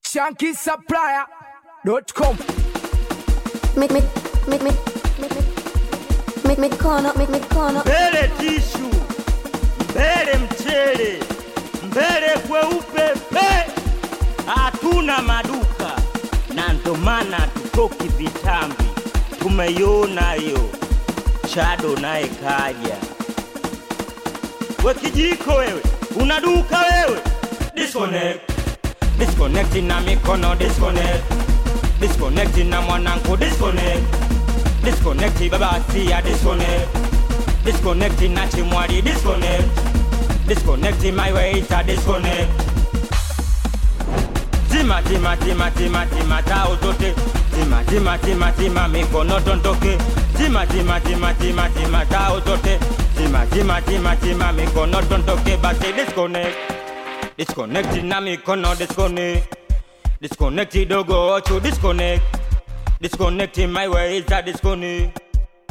ShankySupplier.com. Make corner. Mbele tishu, mbele mchele, mbele kweupe pe. Hatuna maduka na ndo maana tutoki vitambi. Tumeiona hiyo Chado naye kaja. We kijiko wewe, unaduka wewe. Disconnect na mikono disconnect na mwanangu disconnect baba asia disconnect na chimwali disconnect my way to disconnect Zima tao zote Zima mikono tondoke Zima tao zote Zima mikono tondoke basi disconnect na mikono disconnect dogo to disconnect my way to disconnect.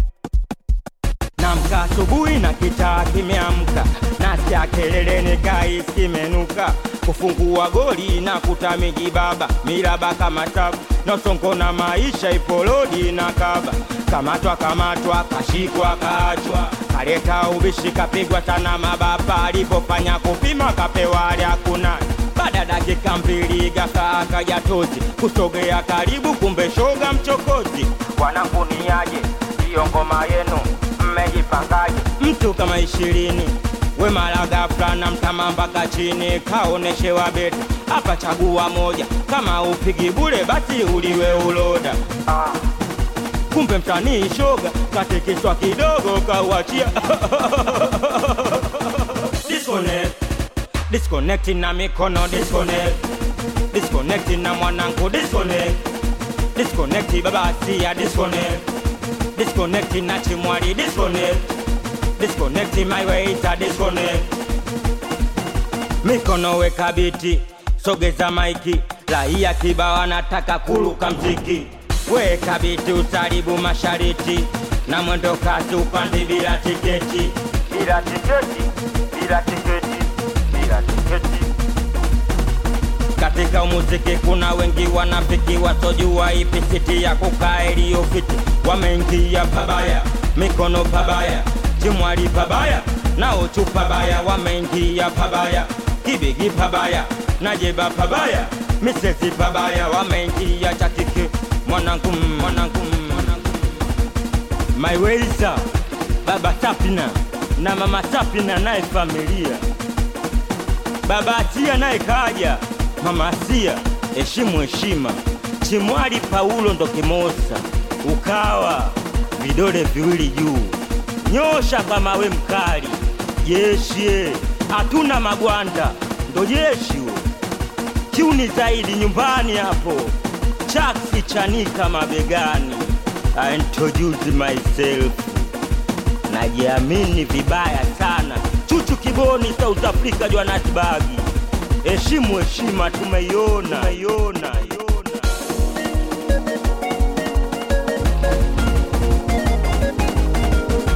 Namka asubuhi na kitaa kimeamka, nasikia kelele nikai kimenuka, kufungua goli na kutamiji baba, miraba kama tabu, nosongo na maisha ipolodi na kaba, kamatwa, kashikwa kaachwa, kaleta ubishi kapigwa sana mababa, alipofanya kupima kapewa hakuna. Baada dakika mbili gaka akajatozi, kusogea karibu kumbe shoga mchokozi. Wanangu ni aje, hiyo ngoma yenu mmejipangaje? Mtu kama 20 we mara ghafla na mtama mpaka chini, kaoneshewa beti hapa chagua moja, kama upigi bure basi uliwe uloda. Kumbe mtani shoga katikiswa kidogo kauachia. Disconnect na mikono disconnect na mwanangu disconnect baba asia disconnect na chimwali disconnect my way to disconnect. Mikono weka biti sogeza maiki, raia kibao nataka kuruka mziki, weka biti utaribu mashariti, na mwendo kasi upande bila tiketi. Katika muziki kuna wengi wanafiki, wasojua ipi siti ya kukaa iliyo fiti. Wameingia pabaya, mikono pabaya, chimwali pabaya, na uchupa baya. Wameingia pabaya, kibigi pabaya, na jeba pabaya, misesi pabaya. Wameingia chakike, mwanangu my waisa, baba Sapina na mama Sapina naye familia, baba Atia naye kaja, mama Asia heshima, chimwali Paulo ndo kimosa, ukawa vidole viwili juu, nyosha kama we mkali, jeshi hatuna magwanda ndo jeshi, kiuni zaidi nyumbani hapo, chaksi chanika mabegani. I introduce myself, najiamini vibaya sana, Chuchu Kiboni South Africa Johannesburg. Heshima tumeiona.